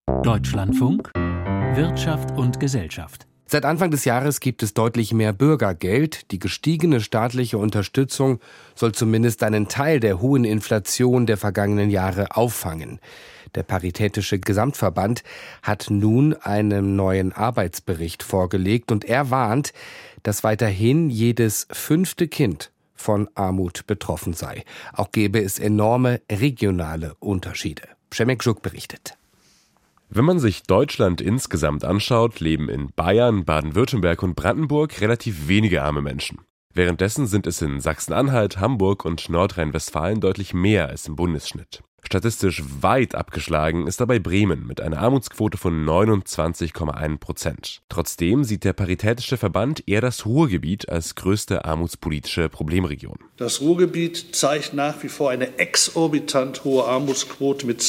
Deutschlandfunk, Wirtschaft und Gesellschaft. Seit Anfang des Jahres gibt es deutlich mehr Bürgergeld. Die gestiegene staatliche Unterstützung soll zumindest einen Teil der hohen Inflation der vergangenen Jahre auffangen. Der Paritätische Gesamtverband hat nun einen neuen Arbeitsbericht vorgelegt und er warnt, dass weiterhin jedes 5. Kind von Armut betroffen sei. Auch gäbe es enorme regionale Unterschiede. Przemek Żuk berichtet. Wenn man sich Deutschland insgesamt anschaut, leben in Bayern, Baden-Württemberg und Brandenburg relativ wenige arme Menschen. Währenddessen sind es in Sachsen-Anhalt, Hamburg und Nordrhein-Westfalen deutlich mehr als im Bundesschnitt. Statistisch weit abgeschlagen ist dabei Bremen mit einer Armutsquote von 29,1%. Trotzdem sieht der Paritätische Verband eher das Ruhrgebiet als größte armutspolitische Problemregion. Das Ruhrgebiet zeigt nach wie vor eine exorbitant hohe Armutsquote mit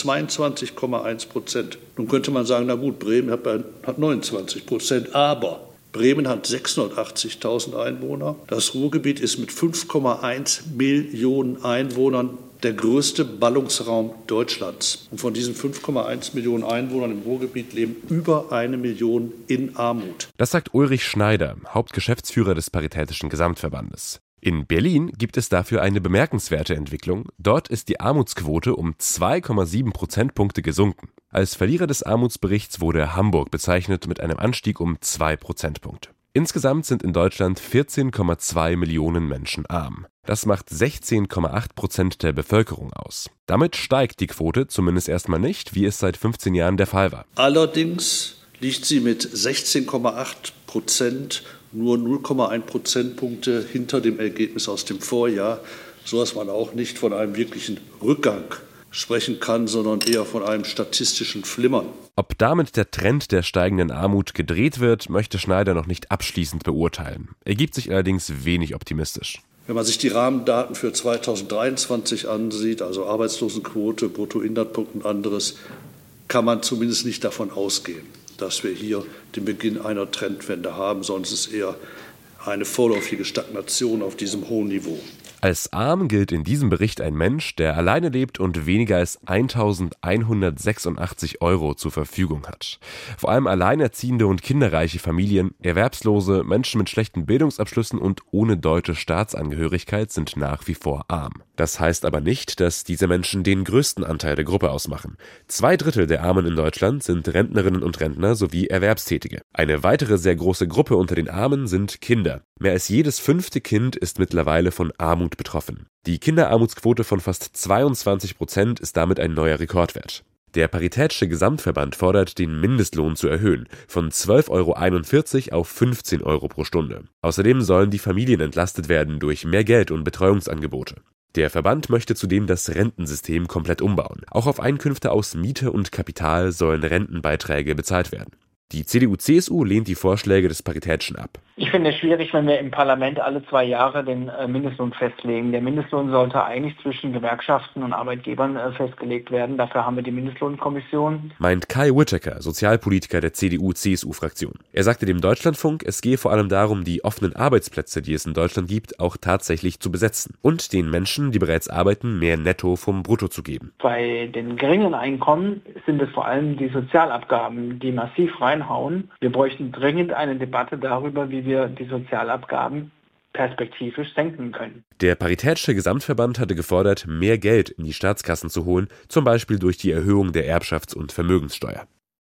22,1%. Nun könnte man sagen, na gut, Bremen hat 29%, aber Bremen hat 680.000 Einwohner. Das Ruhrgebiet ist mit 5,1 Millionen Einwohnern der größte Ballungsraum Deutschlands. Und von diesen 5,1 Millionen Einwohnern im Ruhrgebiet leben über 1 Million in Armut. Das sagt Ulrich Schneider, Hauptgeschäftsführer des Paritätischen Gesamtverbandes. In Berlin gibt es dafür eine bemerkenswerte Entwicklung. Dort ist die Armutsquote um 2,7 Prozentpunkte gesunken. Als Verlierer des Armutsberichts wurde Hamburg bezeichnet mit einem Anstieg um 2 Prozentpunkte. Insgesamt sind in Deutschland 14,2 Millionen Menschen arm. Das macht 16,8% der Bevölkerung aus. Damit steigt die Quote zumindest erstmal nicht, wie es seit 15 Jahren der Fall war. Allerdings liegt sie mit 16,8% nur 0,1 Prozentpunkte hinter dem Ergebnis aus dem Vorjahr, sodass man auch nicht von einem wirklichen Rückgang sprechen kann, sondern eher von einem statistischen Flimmern. Ob damit der Trend der steigenden Armut gedreht wird, möchte Schneider noch nicht abschließend beurteilen. Er gibt sich allerdings wenig optimistisch. Wenn man sich die Rahmendaten für 2023 ansieht, also Arbeitslosenquote, Bruttoinlandprodukt und anderes, kann man zumindest nicht davon ausgehen, dass wir hier den Beginn einer Trendwende haben, sondern es ist eher eine vorläufige Stagnation auf diesem hohen Niveau. Als arm gilt in diesem Bericht ein Mensch, der alleine lebt und weniger als 1.186 € zur Verfügung hat. Vor allem alleinerziehende und kinderreiche Familien, Erwerbslose, Menschen mit schlechten Bildungsabschlüssen und ohne deutsche Staatsangehörigkeit sind nach wie vor arm. Das heißt aber nicht, dass diese Menschen den größten Anteil der Gruppe ausmachen. 2/3 der Armen in Deutschland sind Rentnerinnen und Rentner sowie Erwerbstätige. Eine weitere sehr große Gruppe unter den Armen sind Kinder. Mehr als jedes 5. Kind ist mittlerweile von Armut betroffen. Die Kinderarmutsquote von fast 22% ist damit ein neuer Rekordwert. Der Paritätische Gesamtverband fordert, den Mindestlohn zu erhöhen, von 12,41 € auf 15 € pro Stunde. Außerdem sollen die Familien entlastet werden durch mehr Geld und Betreuungsangebote. Der Verband möchte zudem das Rentensystem komplett umbauen. Auch auf Einkünfte aus Miete und Kapital sollen Rentenbeiträge bezahlt werden. Die CDU/CSU lehnt die Vorschläge des Paritätischen ab. Ich finde es schwierig, wenn wir im Parlament alle 2 Jahre den Mindestlohn festlegen. Der Mindestlohn sollte eigentlich zwischen Gewerkschaften und Arbeitgebern festgelegt werden. Dafür haben wir die Mindestlohnkommission. Meint Kai Whittaker, Sozialpolitiker der CDU/CSU-Fraktion. Er sagte dem Deutschlandfunk, es gehe vor allem darum, die offenen Arbeitsplätze, die es in Deutschland gibt, auch tatsächlich zu besetzen und den Menschen, die bereits arbeiten, mehr Netto vom Brutto zu geben. Bei den geringen Einkommen sind es vor allem die Sozialabgaben, die massiv reinhauen. Wir bräuchten dringend eine Debatte darüber, wie wir die Sozialabgaben perspektivisch senken können. Der Paritätische Gesamtverband hatte gefordert, mehr Geld in die Staatskassen zu holen, zum Beispiel durch die Erhöhung der Erbschafts- und Vermögenssteuer.